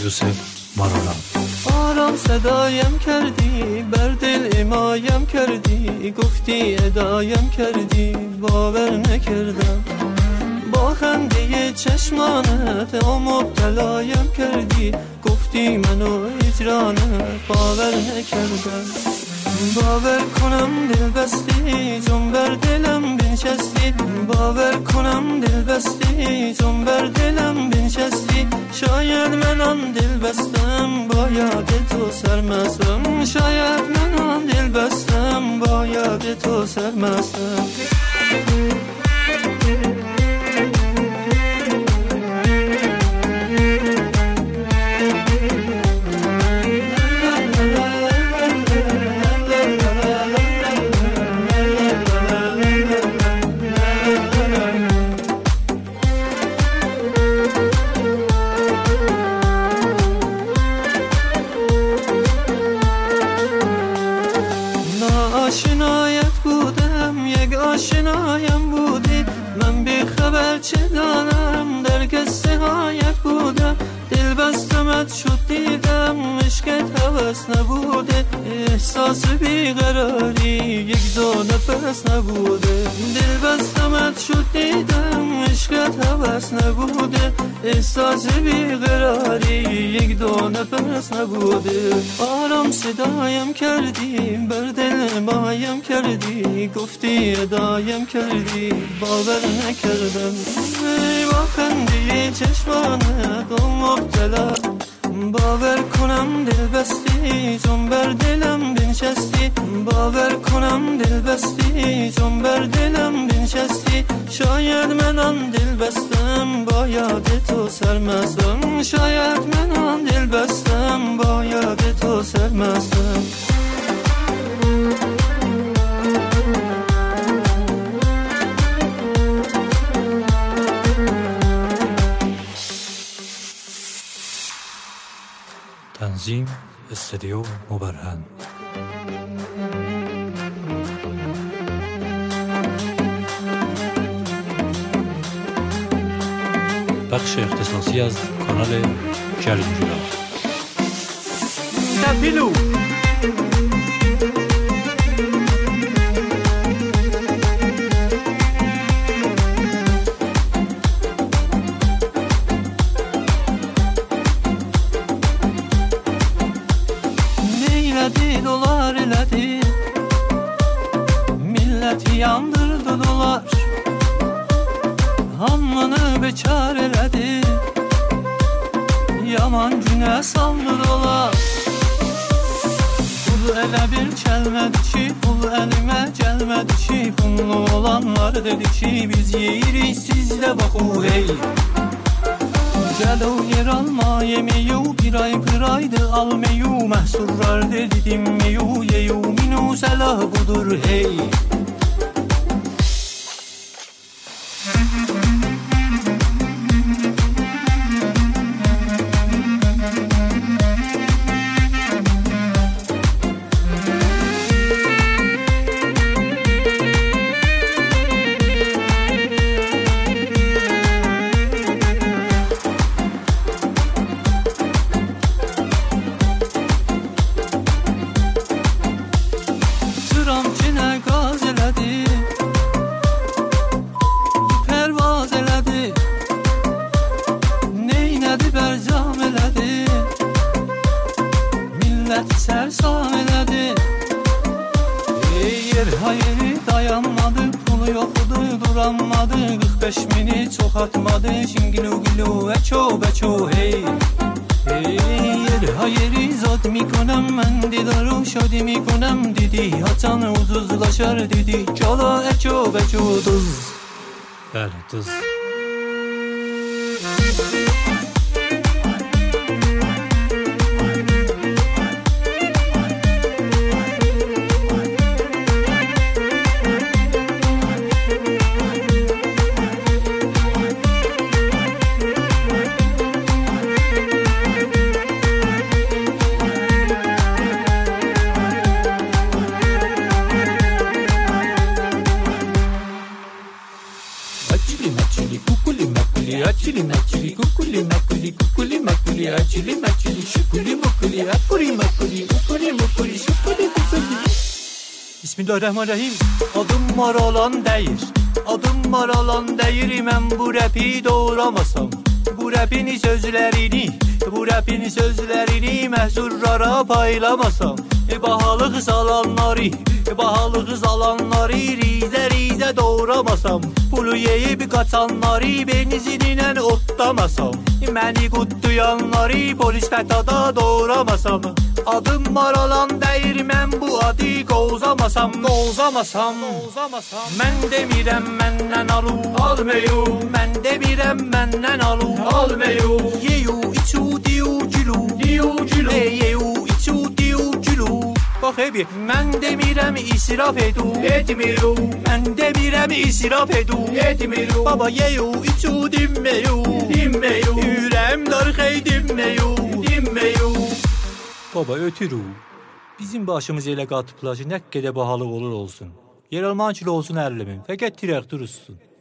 یوسف مارالان. آرام صدایم کردی، بر دل امایم کردی، گفتی ادایم کردی، باور نکردم. با خنده چشمانت و مبتلایم کردی، گفتی منو هجرانت، باور نکردم. باور کنم دل بستی، چون بر دلم بنشستی، باور کنم دل بستی، چون بر دلم بنشستی. شاید من آن دل بستم، با یاد تو سرمستم، شاید من آن دل بستم، با یاد تو سرمستم. آشنایت بودم، یک آشنایم بودی، من بی خبر چه دانم، در قصه هایت بودم. دل بستمت شد دیدم، عشقت هوس نبوده، احساس بیقراری یک دو نفس نبوده. دل بستمت شد دیدم، عشقت هوس نبوده، احساس بیقراری یک دو نفس نبوده. آرام صدایم کردی، بر دل مایم کردی، گفتی ادایم کردی، باور نکردم. با خنده چشمانت و مبتلا، باور کنم دل بستی، چون بر دلم بنشستی، باور کنم دل بستی، چون بر دلم بنشستی. شاید من آن دل بستم، با یاد تو سرمستم، شاید من آن دل بستم، با یاد تو سرمستم. تنظیم استودیو مبرهن. بخش اختصاصی از کانال کلینجولا. تپیلو dolar elədi, milləti yandırdı dolar, hamını bekar elədi, yaman günə saldı dolar. Pul elə bir kəlmədi ki, pul əlimə gəlmədi ki, pullu olanlar dedi ki, biz yeyirik, siz də baxu hey. Gəl o yer alma yemeyu, bir ay pıraydı almeyu, məhsurlar dedi dinmeyu, yeyu minu səlah budur hey. دیدی چالا اچو بچو دوز. بله دوز. mukuli, acili macili, şukuli mukuli, akuri makuli, mukuli mukuli, şukuli mukuli. Bismillahirrahmanirrahim. Adım Maralan deyir, adım Maralan deyir. Mən bu rapi doğramasam, bu rapini sözlərini məhzurlara paylamasam, bahalıq salanları rizə doğramasam, pulu yeyib qaçanları benzininlə otlamasam, məni qutlayanları polis fətada doğramasam, adım Maralan deyir, mən bu adı qovzamasam. Mən demirəm məndən almayu, mən demirəm məndən almayu. Yeyu içu diyu gülü, yeyu içu diyu gülü. Bax ebi, mən demirəm israf etmiru, mən demirəm israf etmiru. Baba yeyu içu dinmeyu, ürəm darxey dinmeyu. Baba ötürü. Bizim başımız elə qatıblar ki, nə qədər bahalıq olur olsun. Yer alman kilo olsun 50 min, fəqət traktor uçsun.